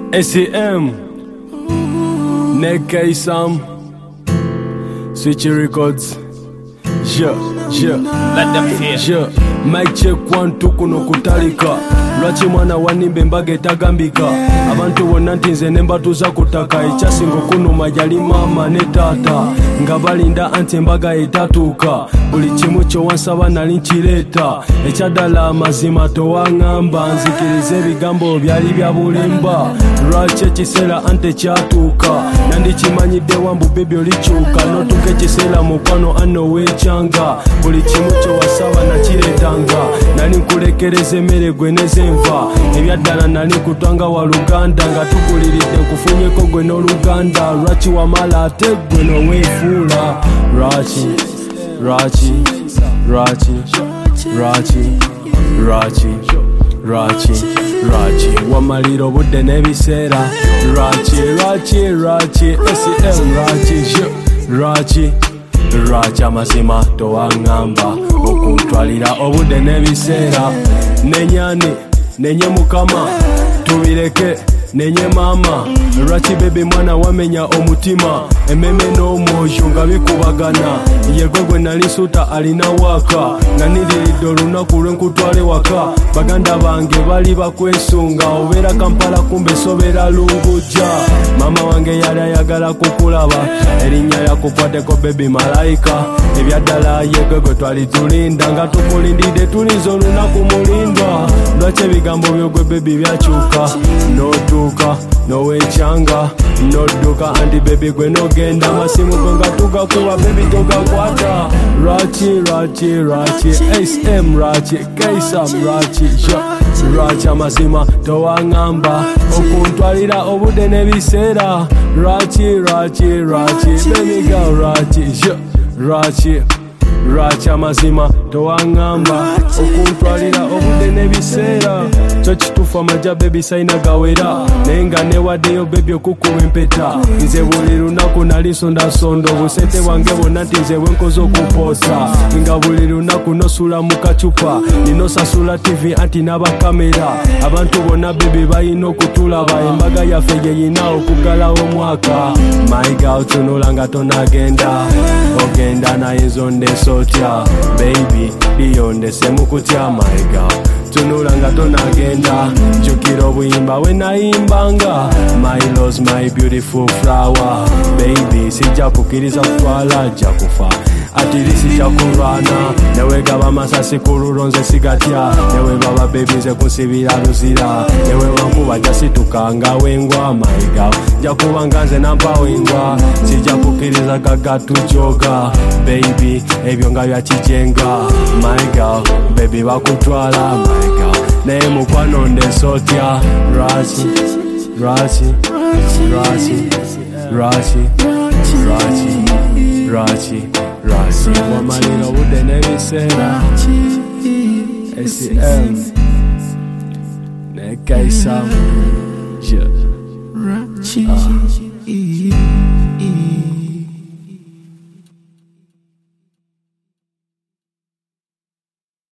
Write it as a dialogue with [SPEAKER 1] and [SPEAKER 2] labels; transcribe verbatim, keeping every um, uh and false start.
[SPEAKER 1] S E M Neka Isam Switch Records. Yeah, yeah.
[SPEAKER 2] Let them feel.
[SPEAKER 1] Yeah. Mic check one two kuno kutalika. Lwaki mwana wanimbe mbaga etagambika. Abantu bonna nti nze nemba tuza kutaka. Ekyasinga okunuma yali mama ne taata. Nga balinda anti embaga etatuuka. Buli kimu kyo wansaba nali nkireeta. Ekyaddala amazima towaŋŋamba. Nzikiriza ebigambo byali bya bulimba. Lwaki ekiseera anti kyatuuka. Nandikimanyidde wambu bebi olikyuka. Notuuka ekiseera mukwano ano weekyanga. Buli kimu kyo wasaba nakireetanga. Nali nkulekereza emmere gwe nezenva. Ebyaddala nali nkutwanga wa Luganda. Nga tukuliridde nkufunyeko gwe n'Oluganda. Lwaki wamala ate gwe noweefuula. Lwaki, lwaki, lwaki, lwaki, lwaki, lwaki, lwaki wamalira obudde n'ebiseera. Lwaki, lwaki, lwaki, S E M lwaki, lwaki, lwaki amazima towaŋŋamba okuntwalira obudde n'ebiseera. Nenyani, nenye mukama, tubireke, nenye mama. Lwaki bebe mwana wamenya omutima. Ememe n'omwoyo nga bikubagana. Yegwe gwe nali suuta alina waka. Nga niriridde olunaku lwenkutwale waka. Baganda bange bali bakwesunga. Obeera Kampala kumbe sobera Lunguja. Mama wange yali ayagala kukulaba. Erinnya yakukwateko bebi malayika. Ebyaddala yegwe gwe twali tulinda. Nga tukulindidde tulinza olunaku mulinda. Lwaki ebigambo byogwe bebi byakyuka. Notuuka noweekyanga. Nodduka anti bebi gwe nogenda. Amasimu go nga tugakuba bebi togakwata. Lwaki, lwaki, lwaki, S M lwaki, K-Sam lwaki, lwaki amazima towaŋŋamba okuntwalira obudde n'ebiseera. Lwaki, lwaki, lwaki, baby girl lwaki, lwaki, lwaki amazima towaŋŋamba okuntwalira obudde n'ebiseera. Kyo kituufu amajja bebi sayina gawera. Naye nga newaddeyo bebi okukuba empeta. Nze buli lunaku nali nsondasonda. Obusente bwange bwonna nti nze bwenkoze okupoosa. Nga buli lunaku nosula mu kacupa. Ninosasula T V anti n'abakamera. Abantu bonna bebi balina okutulaba. Embaga yaffe yeyina okugalawo omwaka. My girl tunula nga tonagenda. Ogenda naye nzonde sotya. Baby liyondese mu kutya. My girl tunula nga tonagenda. Jjukira obuyimba bwe nayimbanga. My rose, my beautiful flower. Baby sijja kukkiriza kutwala jja kufa. Atiri sijja kulwana. Newe gaba masasi ku lulo nze sigatya. Newe baba baby nze kunsibira luzira. Newe wankuba jja situkanga wengwa. My girl jja kubanga nze nampawengwa. Sijja kukkiriza gaga tujoga. Baby ebyo nga byakijenga. My girl baby bakutwala. My girl naye mukwano ndesotya. Lwaki, lwaki, lwaki, lwaki, lwaki, lwaki, lwaki wamalira obudde n'ebiseera. S E M Neka Isam. Yeah.